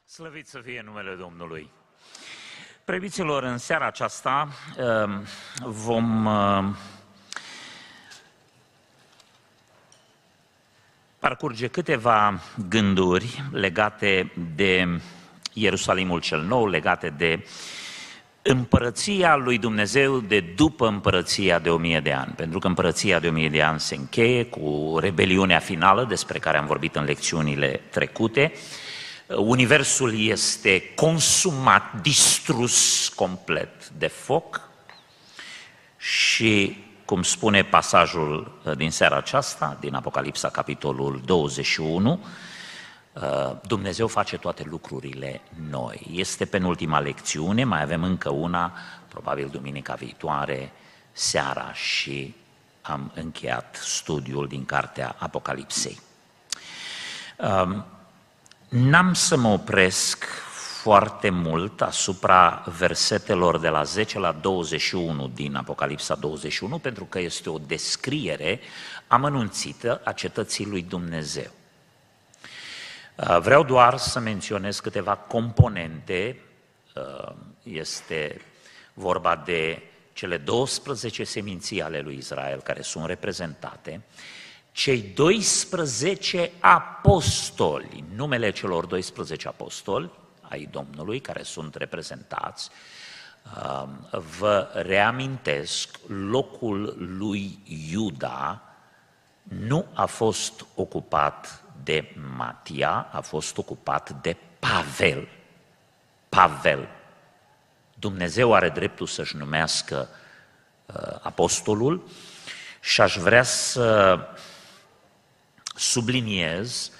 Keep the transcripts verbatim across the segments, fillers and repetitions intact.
Slăvit să fie numele Domnului! Prebiților, în seara aceasta vom parcurge câteva gânduri legate de Ierusalimul cel Nou, legate de împărăția lui Dumnezeu de după împărăția de o mie de ani. Pentru că împărăția de o mie de ani se încheie cu rebeliunea finală despre care am vorbit în lecțiunile trecute. Universul este consumat, distrus complet de foc și, cum spune pasajul din seara aceasta, din Apocalipsa, capitolul douăzeci și unu, Dumnezeu face toate lucrurile noi. Este penultima lecțiune, mai avem încă una, probabil duminica viitoare, seara, și am încheiat studiul din cartea Apocalipsei. N-am să mă opresc foarte mult asupra versetelor de la zece la douăzeci și unu din Apocalipsa douăzeci și unu, pentru că este o descriere amănunțită a cetății lui Dumnezeu. Vreau doar să menționez câteva componente. Este vorba de cele douăsprezece seminții ale lui Israel care sunt reprezentate, cei doisprezece apostoli, numele celor doisprezece apostoli ai Domnului care sunt reprezentați. Vă reamintesc, locul lui Iuda nu a fost ocupat de Matia, a fost ocupat de Pavel. Pavel. Dumnezeu are dreptul să-și numească uh, apostolul și aș vrea să subliniez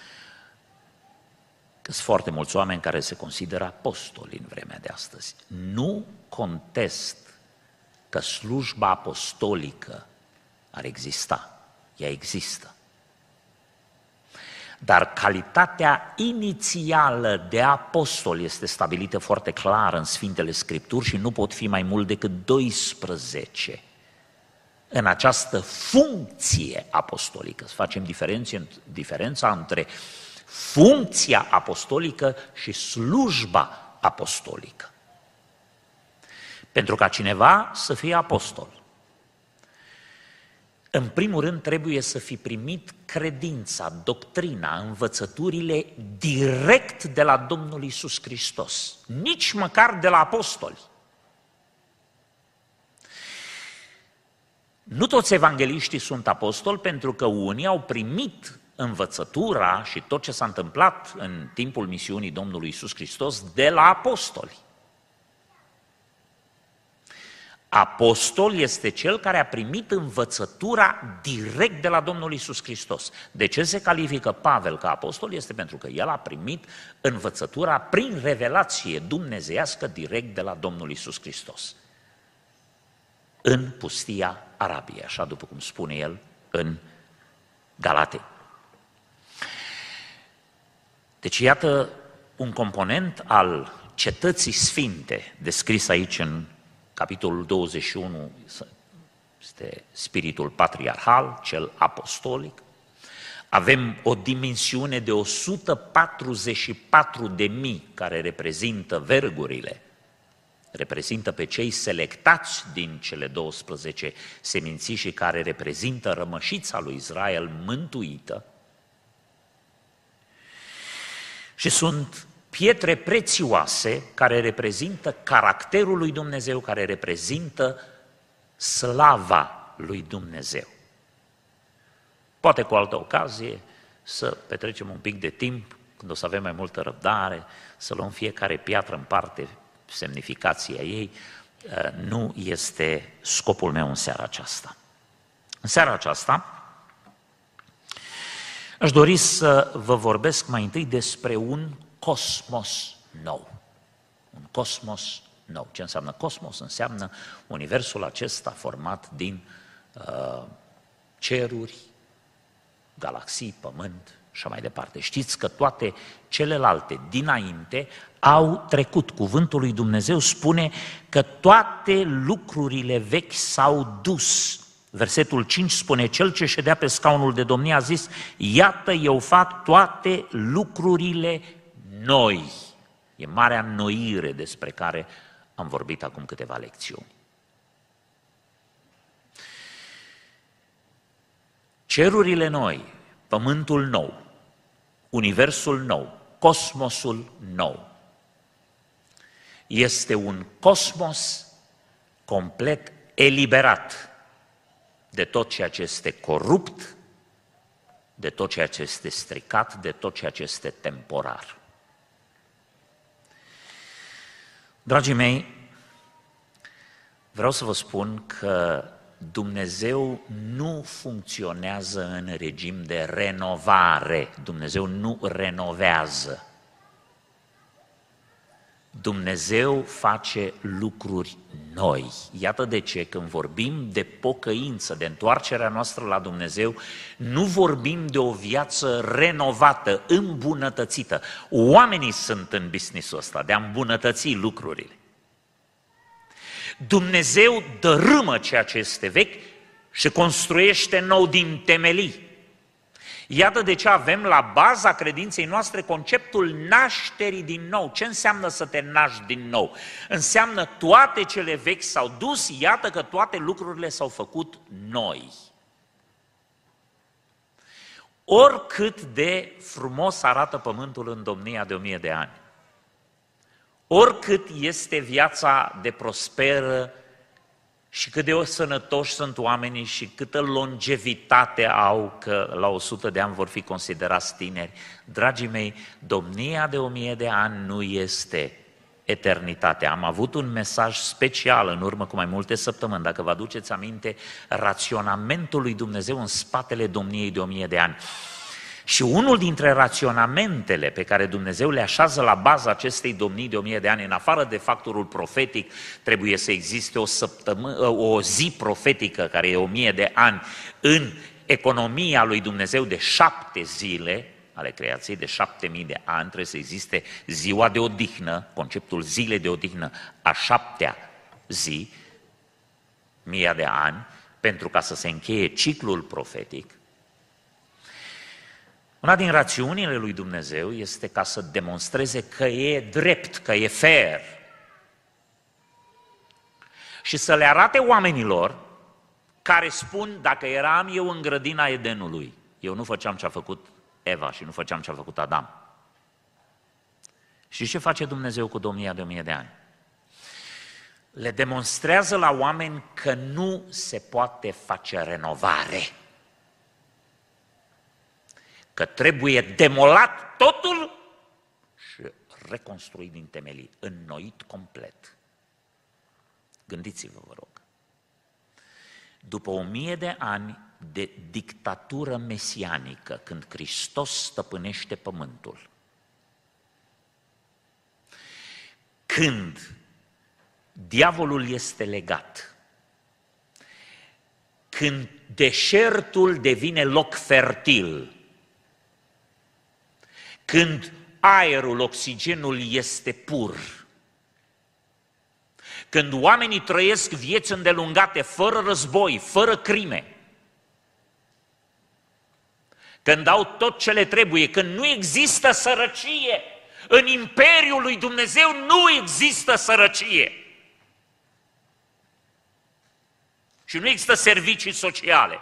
că sunt foarte mulți oameni care se consideră apostoli în vremea de astăzi. Nu contest că slujba apostolică ar exista, ea există. Dar calitatea inițială de apostol este stabilită foarte clar în Sfintele Scripturi și nu pot fi mai mult decât doisprezece în această funcție apostolică. Să facem diferența între funcția apostolică și slujba apostolică. Pentru ca cineva să fie apostol, în primul rând trebuie să fi primit credința, doctrina, învățăturile direct de la Domnul Iisus Hristos, nici măcar de la apostoli. Nu toți evangeliștii sunt apostoli, pentru că unii au primit învățătura și tot ce s-a întâmplat în timpul misiunii Domnului Iisus Hristos de la apostoli. Apostol este cel care a primit învățătura direct de la Domnul Iisus Hristos. De ce se califică Pavel ca apostol? Este pentru că el a primit învățătura prin revelație dumnezeiască direct de la Domnul Iisus Hristos. În pustia Arabiei, așa după cum spune el în Galatei. Deci iată un component al cetății sfinte descris aici în capitolul douăzeci și unu, este spiritul patriarhal, cel apostolic. Avem o dimensiune de o sută patruzeci și patru de mii care reprezintă vergurile, reprezintă pe cei selectați din cele douăsprezece seminții și care reprezintă rămășița lui Israel mântuită. Și sunt pietre prețioase care reprezintă caracterul lui Dumnezeu, care reprezintă slava lui Dumnezeu. Poate cu altă ocazie să petrecem un pic de timp, când o să avem mai multă răbdare, să luăm fiecare piatră în parte, semnificația ei. Nu este scopul meu în seara aceasta. În seara aceasta aș dori să vă vorbesc mai întâi despre un cosmos nou. Un cosmos nou. Ce înseamnă cosmos? Înseamnă universul acesta format din uh, ceruri, galaxii, pământ și mai departe. Știți că toate celelalte dinainte au trecut. Cuvântul lui Dumnezeu spune că toate lucrurile vechi s-au dus. Versetul cinci spune, cel ce ședea pe scaunul de domnie a zis, iată eu fac toate lucrurile noi. E marea înnoire despre care am vorbit acum câteva lecțiuni. Cerurile noi, pământul nou, universul nou, cosmosul nou, este un cosmos complet eliberat de tot ceea ce este corupt, de tot ceea ce este stricat, de tot ceea ce este temporar. Dragii mei, vreau să vă spun că Dumnezeu nu funcționează în regim de renovare. Dumnezeu nu renovează. Dumnezeu face lucruri noi. Iată de ce când vorbim de pocăință, de întoarcerea noastră la Dumnezeu, nu vorbim de o viață renovată, îmbunătățită. Oamenii sunt în business-ul ăsta, de a îmbunătăți lucrurile. Dumnezeu dărâmă ceea ce este vechi și construiește nou din temelii. Iată de ce avem la baza credinței noastre conceptul nașterii din nou. Ce înseamnă să te naști din nou? Înseamnă toate cele vechi s-au dus, iată că toate lucrurile s-au făcut noi. Oricât de frumos arată pământul în domnia de o mie de ani, oricât este viața de prosperă și cât de sănătoși sunt oamenii și câtă longevitate au, că la o sută de ani vor fi considerați tineri, dragii mei, domnia de o mie de ani nu este eternitatea. Am avut un mesaj special în urmă cu mai multe săptămâni, dacă vă aduceți aminte, raționamentul lui Dumnezeu în spatele domniei de o mie de ani. Și unul dintre raționamentele pe care Dumnezeu le așează la baza acestei domnii de o mie de ani, în afară de factorul profetic, trebuie să existe o, săptămână, o zi profetică care e o mie de ani în economia lui Dumnezeu de șapte zile, ale creației de șapte mii de ani, trebuie să existe ziua de odihnă, conceptul zilei de odihnă a șaptea zi, mia de ani, pentru ca să se încheie ciclul profetic. Una din rațiunile lui Dumnezeu este ca să demonstreze că e drept, că e fair. Și să le arate oamenilor care spun, dacă eram eu în grădina Edenului, eu nu făceam ce a făcut Eva și nu făceam ce a făcut Adam. Și ce face Dumnezeu cu domnia de o mie de ani? Le demonstrează la oameni că nu se poate face renovare. Că trebuie demolat totul și reconstruit din temelii, înnoit complet. Gândiți-vă, vă rog. După o mie de ani de dictatură mesianică, când Hristos stăpânește pământul, când diavolul este legat, când deșertul devine loc fertil, când aerul, oxigenul este pur, când oamenii trăiesc vieți îndelungate, fără război, fără crime, când au tot ce le trebuie, când nu există sărăcie, în Imperiul lui Dumnezeu nu există sărăcie. Și nu există servicii sociale.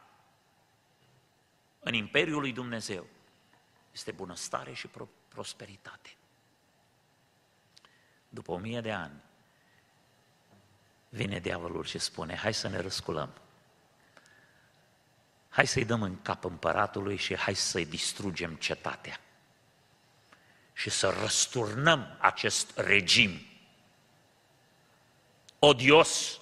În Imperiul lui Dumnezeu este bunăstare și prosperitate. După o mie de ani, vine diavolul și spune, hai să ne răsculăm. Hai să-i dăm în cap împăratului și hai să-i distrugem cetatea. Și să răsturnăm acest regim odios,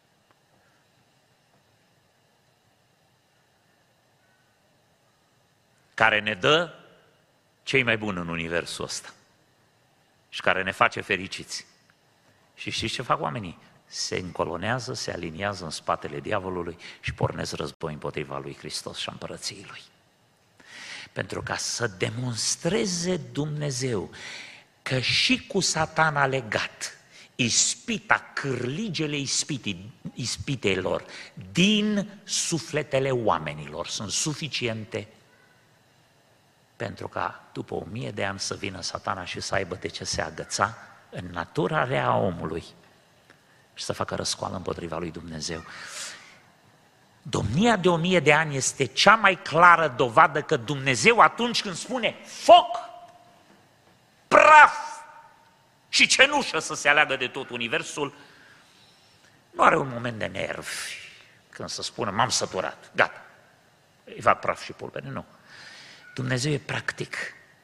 care ne dă cei mai buni în universul ăsta și care ne face fericiți. Și știți ce fac oamenii? Se încolonează, se aliniază în spatele diavolului și pornesc război împotriva lui Hristos și a împărăției lui. Pentru ca să demonstreze Dumnezeu că și cu Satana legat, ispita, cârligele ispitii, ispitelor din sufletele oamenilor sunt suficiente, pentru ca după o mie de ani să vină Satana și să aibă de ce se agăța în natura rea a omului și să facă răscoală împotriva lui Dumnezeu. Domnia de o mie de ani este cea mai clară dovadă că Dumnezeu, atunci când spune foc, praf și cenușă să se aleagă de tot universul, nu are un moment de nervi când să spună m-am săturat, gata, îi fac praf și pulbere, nu. Dumnezeu e practic.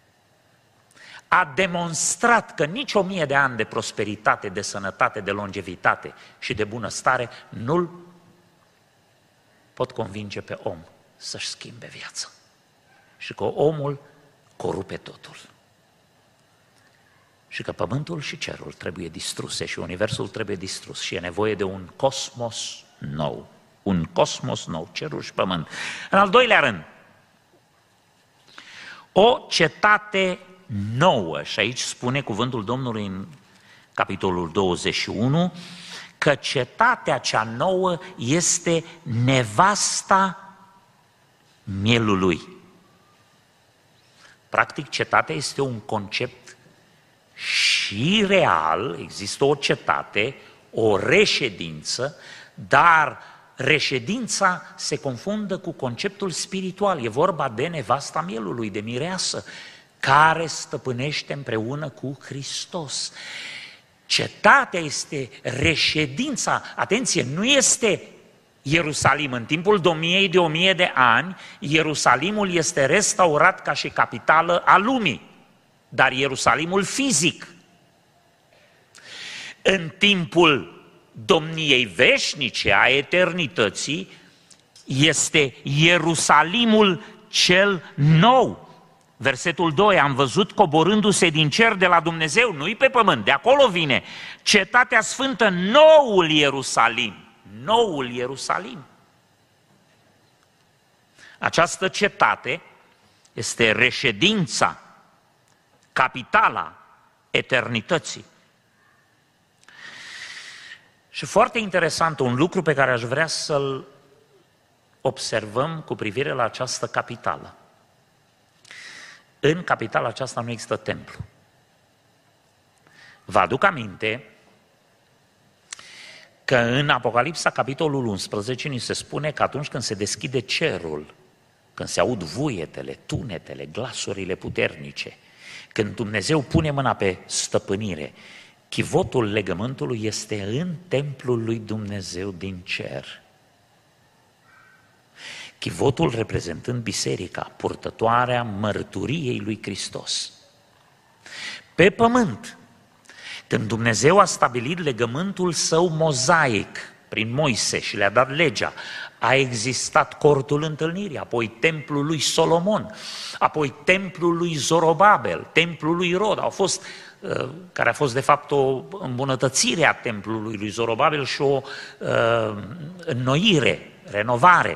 A demonstrat că nici o mie de ani de prosperitate, de sănătate, de longevitate și de bunăstare nu-l pot convinge pe om să-și schimbe viața. Și că omul corupe totul. Și că pământul și cerul trebuie distruse și universul trebuie distrus și e nevoie de un cosmos nou. Un cosmos nou, cerul și pământ. În al doilea rând, o cetate nouă, și aici spune cuvântul Domnului în capitolul douăzeci și unu, că cetatea cea nouă este nevasta mielului. Practic, cetatea este un concept și real, există o cetate, o reședință, dar reședința se confundă cu conceptul spiritual. E vorba de nevasta mielului, de mireasă, care stăpânește împreună cu Hristos. Cetatea este reședința, atenție, nu este Ierusalim. În timpul domniei de o mie de ani, Ierusalimul este restaurat ca și capitală a lumii, dar Ierusalimul fizic. În timpul domniei veșnice a eternității este Ierusalimul cel nou. Versetul doi, am văzut coborându-se din cer de la Dumnezeu, nu-i pe pământ, de acolo vine cetatea sfântă, noul Ierusalim. Noul Ierusalim. Această cetate este reședința, capitala eternității. Și foarte interesant, un lucru pe care aș vrea să-l observăm cu privire la această capitală. În capitala aceasta nu există templu. Vă aduc aminte că în Apocalipsa, capitolul unsprezece, ni se spune că atunci când se deschide cerul, când se aud vuietele, tunetele, glasurile puternice, când Dumnezeu pune mâna pe stăpânire, chivotul legământului este în templul lui Dumnezeu din cer. Chivotul reprezentând biserica, purtătoarea mărturiei lui Hristos. Pe pământ, când Dumnezeu a stabilit legământul său mozaic prin Moise și le-a dat legea, a existat cortul întâlnirii, apoi templul lui Solomon, apoi templul lui Zorobabel, templul lui Irod, au fost, care a fost de fapt o îmbunătățire a templului lui Zorobabel și o uh, înnoire, renovare.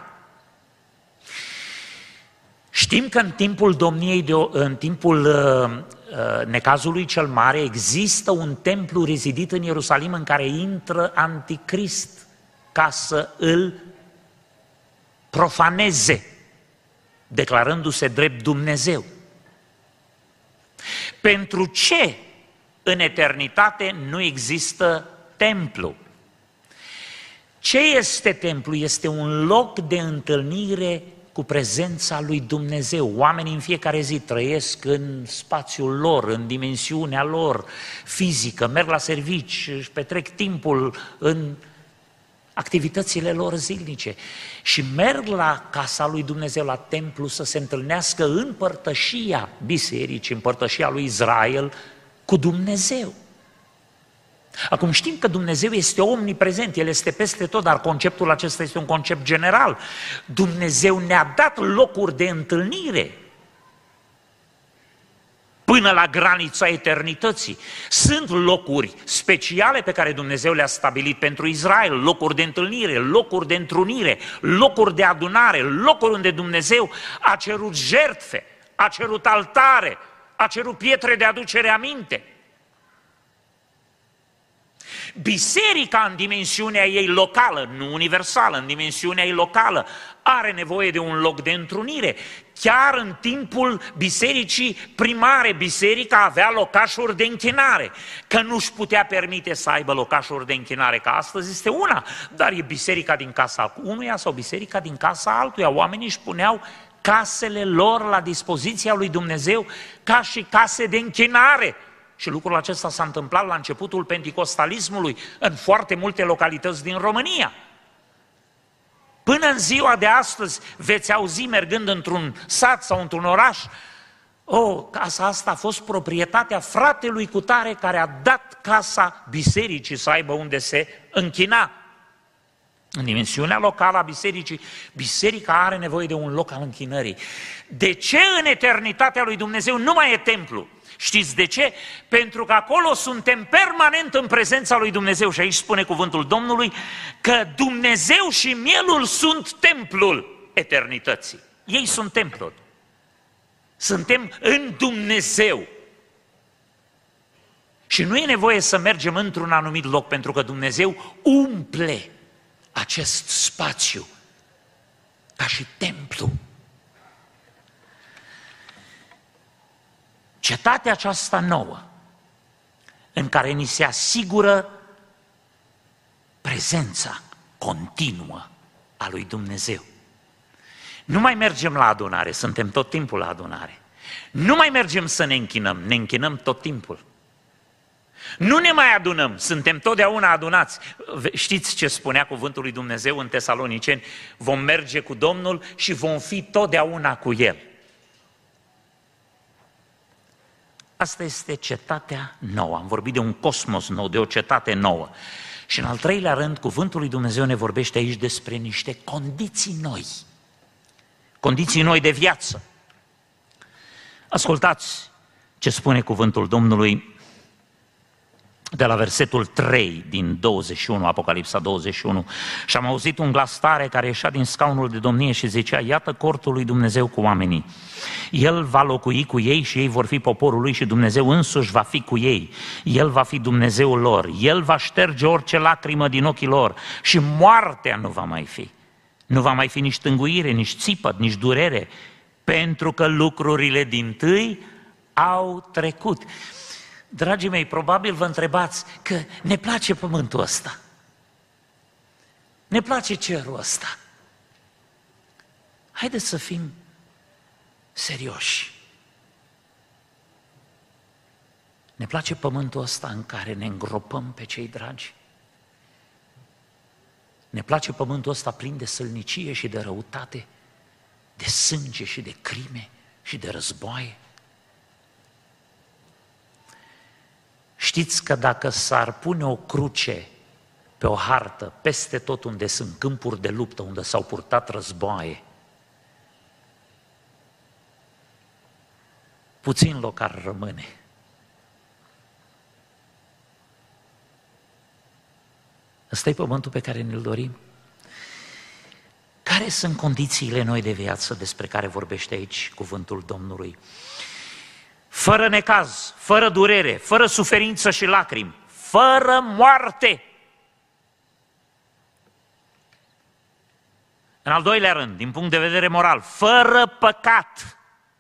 Știm că în timpul domniei, de, în timpul uh, necazului cel mare, există un templu rezidit în Ierusalim în care intră Anticrist ca să îl profaneze, declarându-se drept Dumnezeu. Pentru ce în eternitate nu există templu? Ce este templu? Este un loc de întâlnire cu prezența lui Dumnezeu. Oamenii în fiecare zi trăiesc în spațiul lor, în dimensiunea lor fizică, merg la servici, își petrec timpul în activitățile lor zilnice și merg la casa lui Dumnezeu, la templu, să se întâlnească în părtășia bisericii, în părtășia lui Israel cu Dumnezeu. Acum știm că Dumnezeu este omniprezent, El este peste tot, dar conceptul acesta este un concept general. Dumnezeu ne-a dat locuri de întâlnire până la granița eternității. Sunt locuri speciale pe care Dumnezeu le-a stabilit pentru Israel, locuri de întâlnire, locuri de întrunire, locuri de adunare, locuri unde Dumnezeu a cerut jertfe, a cerut altare, a cerut pietre de aducere aminte. Biserica în dimensiunea ei locală, nu universală, în dimensiunea ei locală, are nevoie de un loc de întrunire. Chiar în timpul bisericii primare, biserica avea locașuri de închinare. Că nu-și putea permite să aibă locașuri de închinare, că astăzi este una, dar e biserica din casa unuia sau biserica din casa altuia. Oamenii își puneau casele lor la dispoziția lui Dumnezeu ca și case de închinare. Și lucrul acesta s-a întâmplat la începutul penticostalismului în foarte multe localități din România. Până în ziua de astăzi veți auzi mergând într-un sat sau într-un oraș: o, casa asta a fost proprietatea fratelui cutare care a dat casa bisericii să aibă unde se închina. În dimensiunea locală a bisericii, biserica are nevoie de un loc al închinării. De ce în eternitatea lui Dumnezeu nu mai e templu? Știți de ce? Pentru că acolo suntem permanent în prezența lui Dumnezeu. Și aici spune cuvântul Domnului că Dumnezeu și mielul sunt templul eternității. Ei sunt templul. Suntem în Dumnezeu. Și nu e nevoie să mergem într-un anumit loc, pentru că Dumnezeu umple acest spațiu ca și templu. Cetatea aceasta nouă, în care ni se asigură prezența continuă a lui Dumnezeu. Nu mai mergem la adunare, suntem tot timpul la adunare. Nu mai mergem să ne închinăm, ne închinăm tot timpul. Nu ne mai adunăm, suntem totdeauna adunați. Știți ce spunea cuvântul lui Dumnezeu în Tesaloniceni? Vom merge cu Domnul și vom fi totdeauna cu El. Asta este cetatea nouă. Am vorbit de un cosmos nou, de o cetate nouă. Și în al treilea rând, cuvântul lui Dumnezeu ne vorbește aici despre niște condiții noi. Condiții noi de viață. Ascultați ce spune cuvântul Domnului de la versetul trei din douăzeci și unu, Apocalipsa douăzeci și unu. Și am auzit un glas tare care ieșea din scaunul de domnie și zicea: iată cortul lui Dumnezeu cu oamenii. El va locui cu ei și ei vor fi poporul lui și Dumnezeu însuși va fi cu ei. El va fi Dumnezeul lor. El va șterge orice lacrimă din ochii lor și moartea nu va mai fi. Nu va mai fi nici tânguire, nici țipăt, nici durere, pentru că lucrurile dintâi au trecut. Dragii mei, probabil vă întrebați că ne place pământul ăsta. Ne place cerul ăsta. Haideți să fim serioși. Ne place pământul ăsta în care ne îngropăm pe cei dragi. Ne place pământul ăsta plin de sălnicie și de răutate, de sânge și de crime și de războaie. Știți că dacă s-ar pune o cruce pe o hartă peste tot unde sunt câmpuri de luptă, unde s-au purtat războaie, puțin loc ar rămâne. Ăsta e pământul pe care ne-l dorim. Care sunt condițiile noi de viață despre care vorbește aici cuvântul Domnului? Fără necaz, fără durere, fără suferință și lacrimi, fără moarte. În al doilea rând, din punct de vedere moral, fără păcat.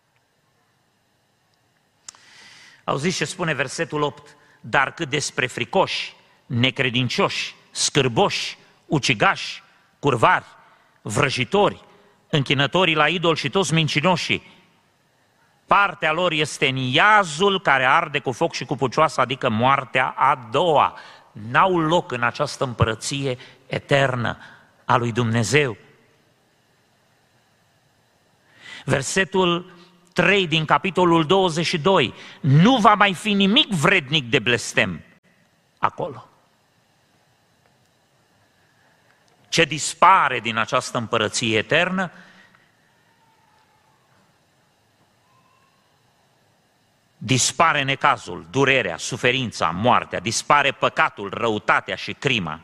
Auziți ce spune versetul opt? Dar cât despre fricoși, necredincioși, scârboși, ucigași, curvari, vrăjitori, închinătorii la idol și toți mincinoșii, partea lor este în iazul care arde cu foc și cu pucioasă, adică moartea a doua. N-au loc în această împărăție eternă a lui Dumnezeu. Versetul trei din capitolul douăzeci și doi. Nu va mai fi nimic vrednic de blestem acolo. Ce dispare din această împărăție eternă? Dispare necazul, durerea, suferința, moartea, dispare păcatul, răutatea și crima.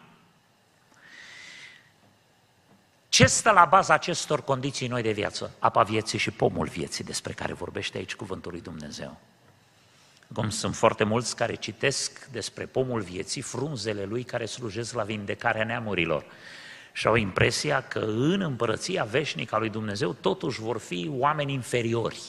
Ce stă la baza acestor condiții noi de viață? Apa vieții și pomul vieții despre care vorbește aici cuvântul lui Dumnezeu. Cum sunt foarte mulți care citesc despre pomul vieții, frunzele lui care slujesc la vindecarea neamurilor. Și au impresia că în împărăția veșnică a lui Dumnezeu totuși vor fi oameni inferiori.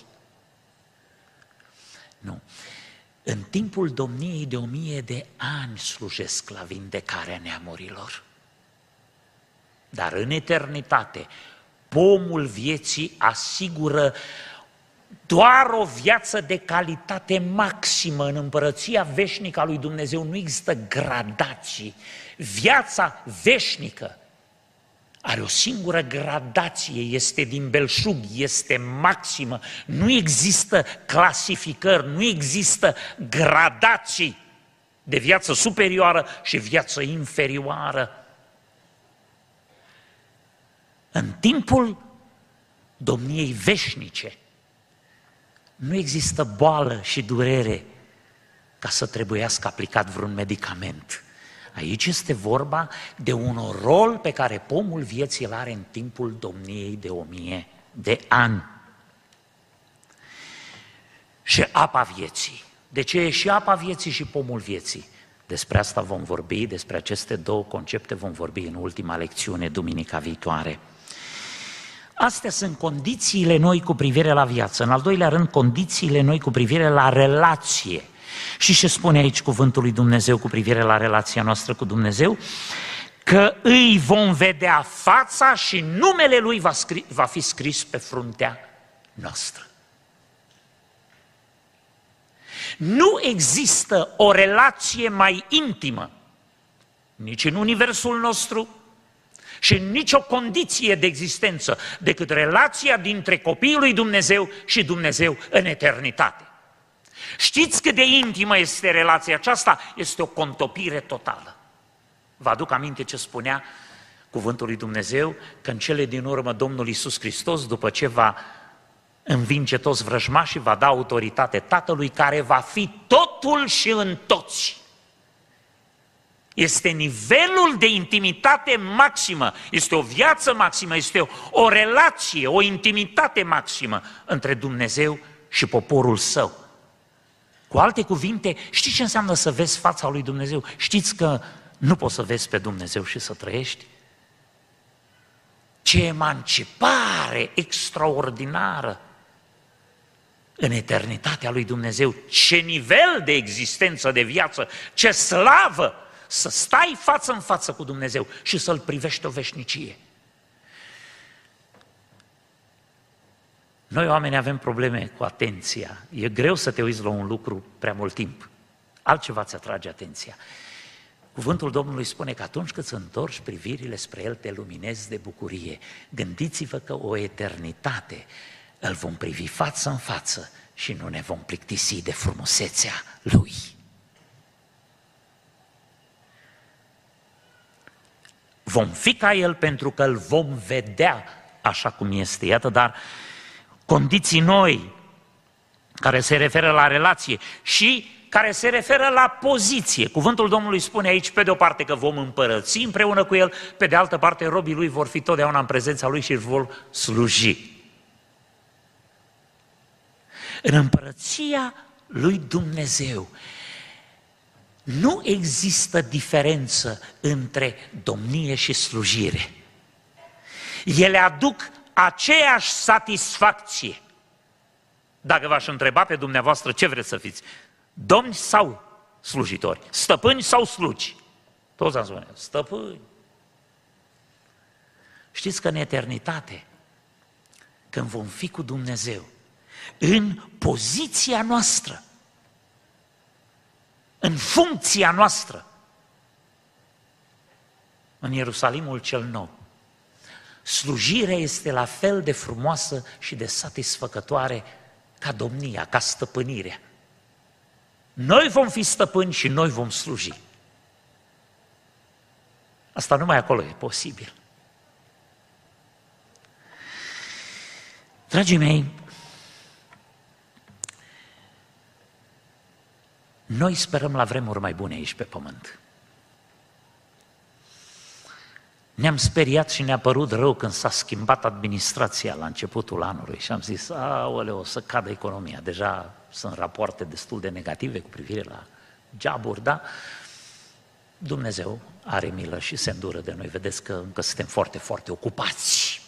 Nu. În timpul domniei de o mie de ani slujesc la vindecarea neamurilor. Dar în eternitate, pomul vieții asigură doar o viață de calitate maximă. În împărăția veșnică a lui Dumnezeu nu există gradații. Viața veșnică are o singură gradație, este din belșug, este maximă. Nu există clasificări, nu există gradații de viață superioară și viață inferioară. În timpul domniei veșnice nu există boală și durere ca să trebuiască aplicat vreun medicament. Aici este vorba de un rol pe care pomul vieții îl are în timpul domniei de o mie de ani. Și apa vieții. De ce e și apa vieții și pomul vieții? Despre asta vom vorbi, despre aceste două concepte vom vorbi în ultima lecțiune, duminica viitoare. Astea sunt condițiile noi cu privire la viață. În al doilea rând, condițiile noi cu privire la relație. Și ce spune aici cuvântul lui Dumnezeu cu privire la relația noastră cu Dumnezeu? Că îi vom vedea fața și numele Lui va, scri, va fi scris pe fruntea noastră. Nu există o relație mai intimă, nici în universul nostru și în nicio condiție de existență, decât relația dintre copiii lui Dumnezeu și Dumnezeu în eternitate. Știți cât de intimă este relația aceasta? Este o contopire totală. Vă aduc aminte ce spunea cuvântul lui Dumnezeu, că în cele din urmă Domnul Iisus Hristos, după ce va învinge toți vrăjmașii, va da autoritate Tatălui, care va fi totul și în toți. Este nivelul de intimitate maximă, este o viață maximă, este o, o relație, o intimitate maximă între Dumnezeu și poporul Său. Cu alte cuvinte, știți ce înseamnă să vezi fața lui Dumnezeu? Știți că nu poți să vezi pe Dumnezeu și să trăiești? Ce emancipare extraordinară în eternitatea lui Dumnezeu, ce nivel de existență, de viață, ce slavă să stai față în față cu Dumnezeu și să-L privești o veșnicie. Noi oamenii avem probleme cu atenția. E greu să te uiți la un lucru prea mult timp. Altceva ți atrage atenția. Cuvântul Domnului spune că atunci când îți întorci privirile spre El, te luminezi de bucurie. Gândiți-vă că o eternitate îl vom privi față în față și nu ne vom plictisi de frumusețea Lui. Vom fi ca El pentru că îl vom vedea așa cum este. Iată, dar condiții noi care se referă la relație și care se referă la poziție. Cuvântul Domnului spune aici, pe de o parte, că vom împărăți împreună cu El, pe de altă parte, robii Lui vor fi totdeauna în prezența Lui și îl vor sluji. În împărăția lui Dumnezeu nu există diferență între domnie și slujire. Ele aduc aceeași satisfacție. Dacă v-aș întreba pe dumneavoastră ce vreți să fiți, domni sau slujitori, stăpâni sau slugi? Toți am spune, stăpâni. Știți că în eternitate, când vom fi cu Dumnezeu, în poziția noastră, în funcția noastră, în Ierusalimul cel nou, slujirea este la fel de frumoasă și de satisfăcătoare ca domnia, ca stăpânirea. Noi vom fi stăpâni și noi vom sluji. Asta numai acolo e posibil. Dragii mei, noi sperăm la vremuri mai bune aici pe pământ. Ne-am speriat și ne-a părut rău când s-a schimbat administrația la începutul anului și am zis, aoleu, o să cadă economia, deja sunt rapoarte destul de negative cu privire la joburi, da? Dumnezeu are milă și se îndură de noi. Vedeți că încă suntem foarte, foarte ocupați.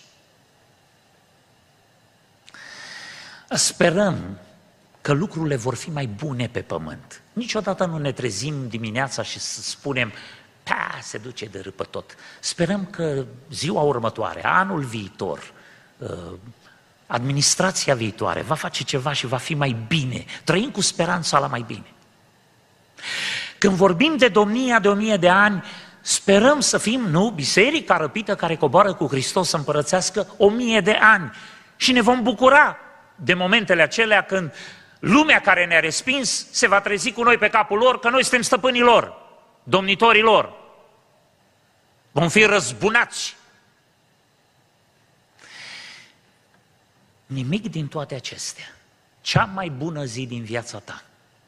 Sperăm că lucrurile vor fi mai bune pe pământ. Niciodată nu ne trezim dimineața și să spunem, pa, se duce de râpă tot. Sperăm că ziua următoare, anul viitor, administrația viitoare va face ceva și va fi mai bine. Trăim cu speranța la mai bine. Când vorbim de domnia de o mie de ani, sperăm să fim, nu, biserica răpită care coboară cu Hristos să împărățească o mie de ani. Și ne vom bucura de momentele acelea când lumea care ne-a respins se va trezi cu noi pe capul lor, că noi suntem stăpânii lor, domnitorii lor. Vom fi răzbunați. Nimic din toate acestea, cea mai bună zi din viața ta,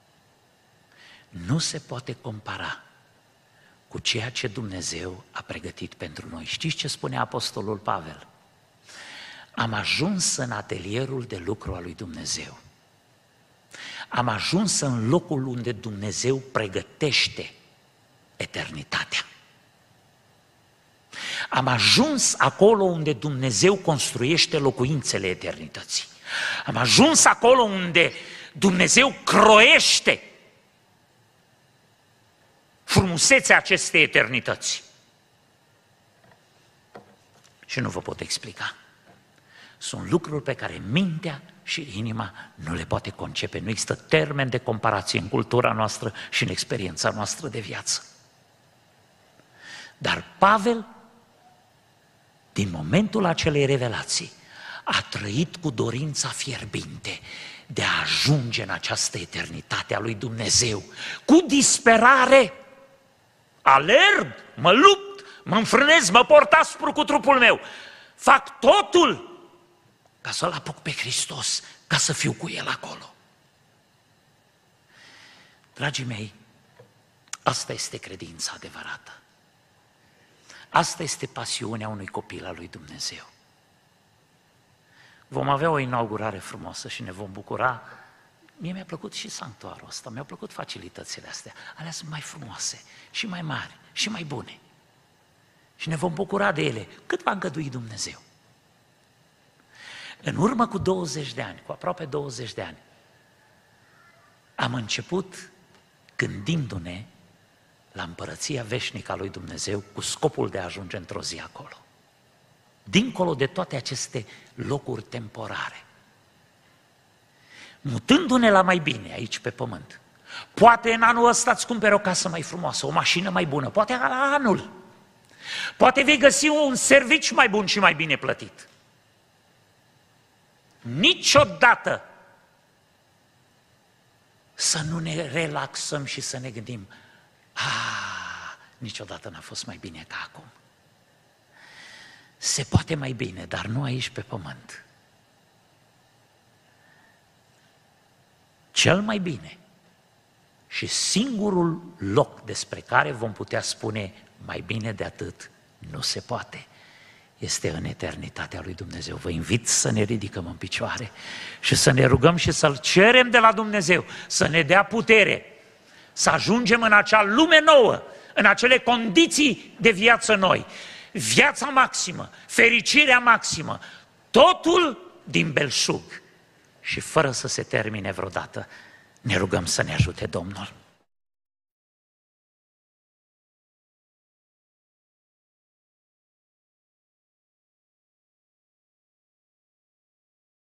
nu se poate compara cu ceea ce Dumnezeu a pregătit pentru noi. Știți ce spunea Apostolul Pavel? Am ajuns în atelierul de lucru al lui Dumnezeu. Am ajuns în locul unde Dumnezeu pregătește eternitatea. Am ajuns acolo unde Dumnezeu construiește locuințele eternității. Am ajuns acolo unde Dumnezeu croiește frumusețea acestei eternități. Și nu vă pot explica. Sunt lucruri pe care mintea și inima nu le poate concepe. Nu există termen de comparație în cultura noastră și în experiența noastră de viață. Dar Pavel, din momentul acelei revelații, a trăit cu dorința fierbinte de a ajunge în această eternitate a lui Dumnezeu. Cu disperare, alerg, mă lupt, mă înfrânez, mă port aspru cu trupul meu. Fac totul ca să-L apuc pe Hristos, ca să fiu cu El acolo. Dragii mei, asta este credința adevărată. Asta este pasiunea unui copil al lui Dumnezeu. Vom avea o inaugurare frumoasă și ne vom bucura. Mie mi-a plăcut și sanctuarul ăsta, mi-au plăcut facilitățile astea. Alea sunt mai frumoase și mai mari și mai bune. Și ne vom bucura de ele cât va îngădui Dumnezeu. În urmă cu douăzeci de ani, cu aproape douăzeci de ani, am început gândindu-ne la împărăția veșnică a lui Dumnezeu cu scopul de a ajunge într-o zi acolo. Dincolo de toate aceste locuri temporare. Mutându-ne la mai bine aici pe pământ. Poate în anul ăsta îți cumperi o casă mai frumoasă, o mașină mai bună, poate la anul. Poate vei găsi un serviciu mai bun și mai bine plătit. Niciodată să nu ne relaxăm și să ne gândim, ah, niciodată n-a fost mai bine ca acum. Se poate mai bine, dar nu aici pe pământ. Cel mai bine și singurul loc despre care vom putea spune mai bine de atât nu se poate, este în eternitatea lui Dumnezeu. Vă invit să ne ridicăm în picioare și să ne rugăm și să-L cerem de la Dumnezeu să ne dea putere, să ajungem în acea lume nouă, în acele condiții de viață noi, viața maximă, fericirea maximă, totul din belșug și fără să se termine vreodată. Ne rugăm să ne ajute Domnul.